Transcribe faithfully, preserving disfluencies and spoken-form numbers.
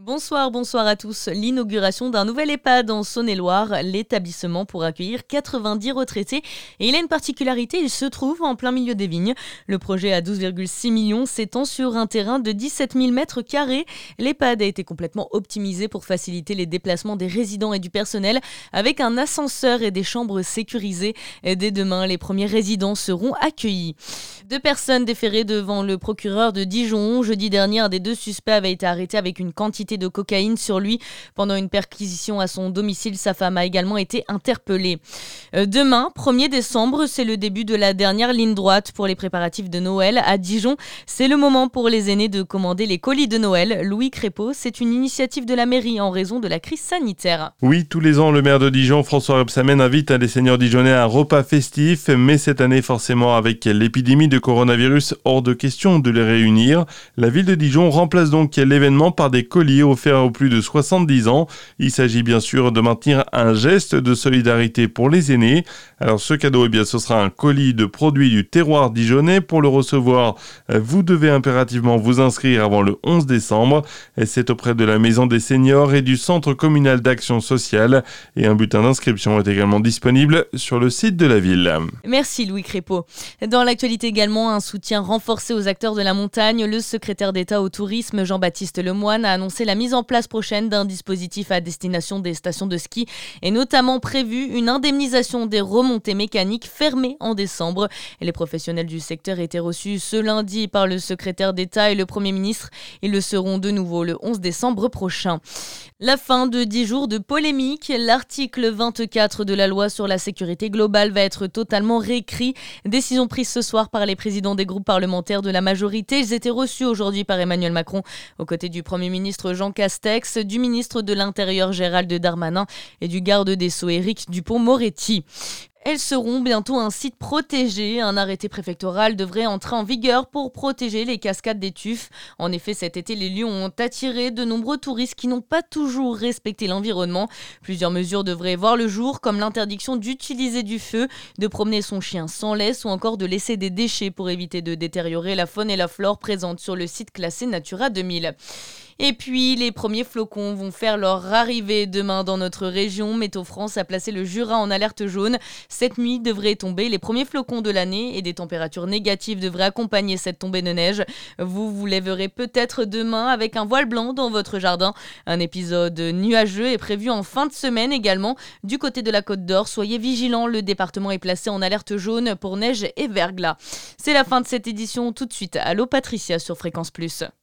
Bonsoir, bonsoir à tous. L'inauguration d'un nouvel EHPAD en Saône-et-Loire, l'établissement pour accueillir quatre-vingt-dix retraités. Et il a une particularité, il se trouve en plein milieu des vignes. Le projet à douze virgule six millions s'étend sur un terrain de dix-sept mille mètres carrés. L'EHPAD a été complètement optimisé pour faciliter les déplacements des résidents et du personnel avec un ascenseur et des chambres sécurisées. Dès demain, les premiers résidents seront accueillis. Deux personnes déférées devant le procureur de Dijon. Jeudi dernier, un des deux suspects avait été arrêté avec une quantité de cocaïne sur lui. Pendant une perquisition à son domicile, sa femme a également été interpellée. Euh, demain, premier décembre, c'est le début de la dernière ligne droite pour les préparatifs de Noël à Dijon. C'est le moment pour les aînés de commander les colis de Noël. Louis Crépeau, c'est une initiative de la mairie en raison de la crise sanitaire. Oui, tous les ans, le maire de Dijon, François Rebsamen, invite les seniors dijonnais à un repas festif, mais cette année, forcément, avec l'épidémie de coronavirus, hors de question de les réunir. La ville de Dijon remplace donc l'événement par des colis offert aux plus de soixante-dix ans. Il s'agit bien sûr de maintenir un geste de solidarité pour les aînés. Alors ce cadeau, eh bien, ce sera un colis de produits du terroir dijonnais. Pour le recevoir, vous devez impérativement vous inscrire avant le onze décembre. Et c'est auprès de la Maison des Seniors et du Centre communal d'action sociale. Et un bulletin d'inscription est également disponible sur le site de la ville. Merci Louis Crépeau. Dans l'actualité également, un soutien renforcé aux acteurs de la montagne. Le secrétaire d'État au tourisme, Jean-Baptiste Lemoyne, a annoncé la mise en place prochaine d'un dispositif à destination des stations de ski et notamment prévu une indemnisation des remontées mécaniques fermées en décembre. Et les professionnels du secteur étaient reçus ce lundi par le secrétaire d'État et le Premier ministre. Ils le seront de nouveau le onze décembre prochain. La fin de dix jours de polémique. L'article vingt-quatre de la loi sur la sécurité globale va être totalement réécrit. Décision prise ce soir par les présidents des groupes parlementaires de la majorité. Ils étaient reçus aujourd'hui par Emmanuel Macron aux côtés du Premier ministre Jean Castex, du ministre de l'Intérieur Gérald Darmanin et du garde des Sceaux Éric Dupond-Moretti. Elles seront bientôt un site protégé. Un arrêté préfectoral devrait entrer en vigueur pour protéger les cascades des Tuffes. En effet, cet été, les lieux ont attiré de nombreux touristes qui n'ont pas toujours respecté l'environnement. Plusieurs mesures devraient voir le jour, comme l'interdiction d'utiliser du feu, de promener son chien sans laisse ou encore de laisser des déchets pour éviter de détériorer la faune et la flore présentes sur le site classé Natura deux mille. Et puis, les premiers flocons vont faire leur arrivée demain dans notre région. Météo France a placé le Jura en alerte jaune. Cette nuit devraient tomber les premiers flocons de l'année et des températures négatives devraient accompagner cette tombée de neige. Vous vous lèverez peut-être demain avec un voile blanc dans votre jardin. Un épisode nuageux est prévu en fin de semaine également. Du côté de la Côte d'Or, soyez vigilants, le département est placé en alerte jaune pour neige et verglas. C'est la fin de cette édition. Tout de suite, allô Patricia sur Fréquence Plus.